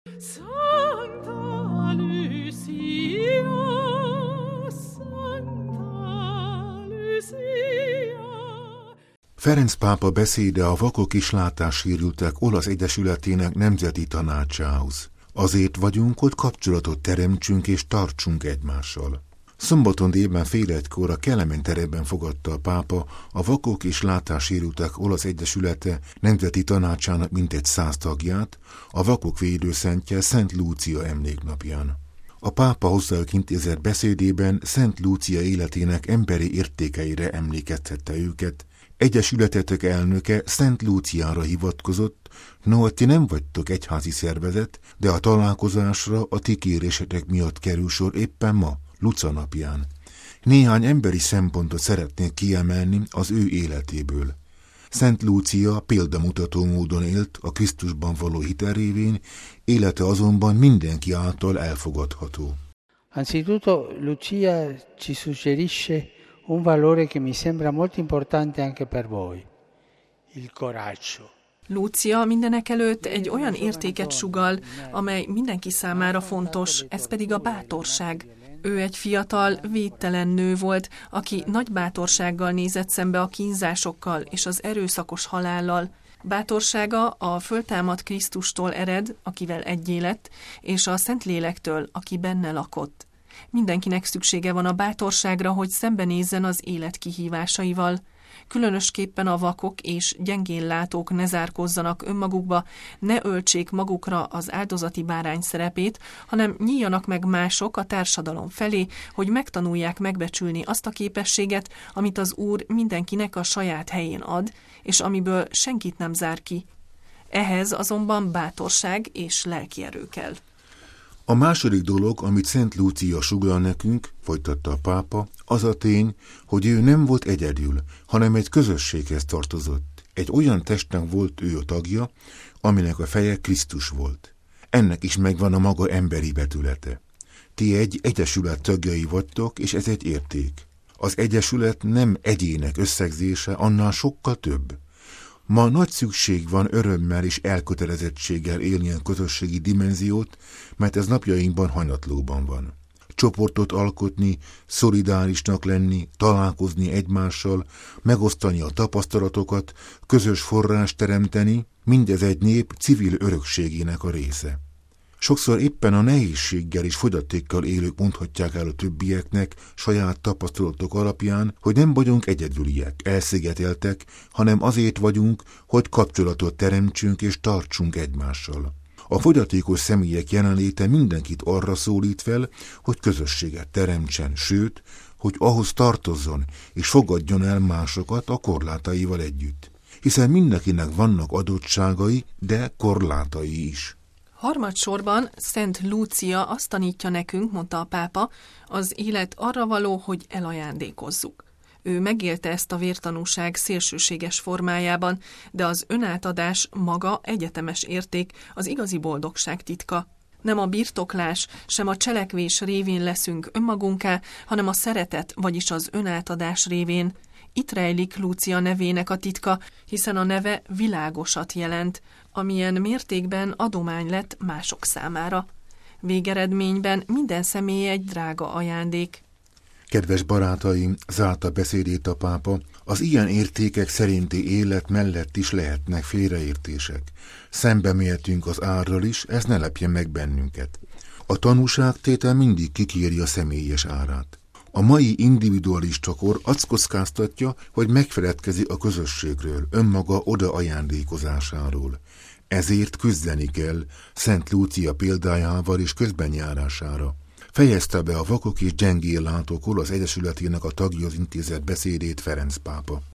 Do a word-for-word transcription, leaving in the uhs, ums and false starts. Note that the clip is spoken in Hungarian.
Santa Lucia, Santa Lucia. Ferenc pápa beszéde a Vakok és Látássérültek olasz egyesületének nemzeti tanácsához. Azért vagyunk, hogy kapcsolatot teremtsünk és tartsunk egymással. Szombaton délben fél egykor a Kelemen teremben fogadta a pápa a Vakok és Látássérültek olasz egyesülete nemzeti tanácsának mintegy száz tagját a vakok védőszentje Szent Lúcia emléknapján. A pápa hozzájuk intézett beszédében Szent Lúcia életének emberi értékeire emlékeztette őket. Egyesületetek elnöke Szent Lúciára hivatkozott, no, ti nem vagytok egyházi szervezet, de a találkozásra a ti kérésetek miatt kerül sor éppen ma, Luca napján. Néhány emberi szempontot szeretnék kiemelni az ő életéből. Szent Lúcia példamutató módon élt a Krisztusban való hitel révén, élete azonban mindenki által elfogadható. Anzitutto Lucia ci suggerisce un valore che mi sembra molto importante anche per voi, il coraggio. Lúcia mindenekelőtt egy olyan értéket sugall, amely mindenki számára fontos, ez pedig a bátorság. Ő egy fiatal, védtelen nő volt, aki nagy bátorsággal nézett szembe a kínzásokkal és az erőszakos halállal. Bátorsága a föltámadt Krisztustól ered, akivel egyé lett, és a Szentlélektől, aki benne lakott. Mindenkinek szüksége van a bátorságra, hogy szembenézzen az élet kihívásaival. Különösképpen a vakok és gyengénlátók ne zárkozzanak önmagukba, ne öltsék magukra az áldozati bárány szerepét, hanem nyíljanak meg mások a társadalom felé, hogy megtanulják megbecsülni azt a képességet, amit az Úr mindenkinek a saját helyén ad, és amiből senkit nem zár ki. Ehhez azonban bátorság és lelkierő kell. A második dolog, amit Szent Lúcia sugall nekünk, folytatta a pápa, az a tény, hogy ő nem volt egyedül, hanem egy közösséghez tartozott. Egy olyan testnek volt ő a tagja, aminek a feje Krisztus volt. Ennek is megvan a maga emberi betülete. Ti egy egyesület tagjai vagytok, és ez egy érték. Az egyesület nem egyének összegzése, annál sokkal több. Ma nagy szükség van örömmel és elkötelezettséggel élni a közösségi dimenziót, mert ez napjainkban hanyatlóban van. Csoportot alkotni, szolidárisnak lenni, találkozni egymással, megosztani a tapasztalatokat, közös forrást teremteni, mindez egy nép civil örökségének a része. Sokszor éppen a nehézséggel és fogyatékkal élők mondhatják el a többieknek saját tapasztalatok alapján, hogy nem vagyunk egyedüliek, elszigeteltek, hanem azért vagyunk, hogy kapcsolatot teremtsünk és tartsunk egymással. A fogyatékos személyek jelenléte mindenkit arra szólít fel, hogy közösséget teremtsen, sőt, hogy ahhoz tartozzon és fogadjon el másokat a korlátaival együtt. Hiszen mindenkinek vannak adottságai, de korlátai is. Harmadsorban Szent Lúcia azt tanítja nekünk, mondta a pápa, az élet arra való, hogy elajándékozzuk. Ő megélte ezt a vértanúság szélsőséges formájában, de az önátadás maga egyetemes érték, az igazi boldogság titka. Nem a birtoklás, sem a cselekvés révén leszünk önmagunká, hanem a szeretet, vagyis az önátadás révén. Itt rejlik Lúcia nevének a titka, hiszen a neve világosat jelent, amilyen mértékben adomány lett mások számára. Végeredményben minden személy egy drága ajándék. Kedves barátaim, zárta beszédét a pápa, az ilyen értékek szerinti élet mellett is lehetnek félreértések. Szembe mehetünk az árral is, ez ne lepjen meg bennünket. A tanúságtétel mindig kikéri a személyes árát. A mai individualista kor azt kockáztatja, hogy megfeledkezik a közösségről, önmaga oda ajándékozásáról. Ezért küzdeni kell Szent Lúcia példájával és közbenjárására. Fejezte be a Vakok és Gyengénlátók olasz egyesületének a tagjához intézett beszédét Ferenc pápa.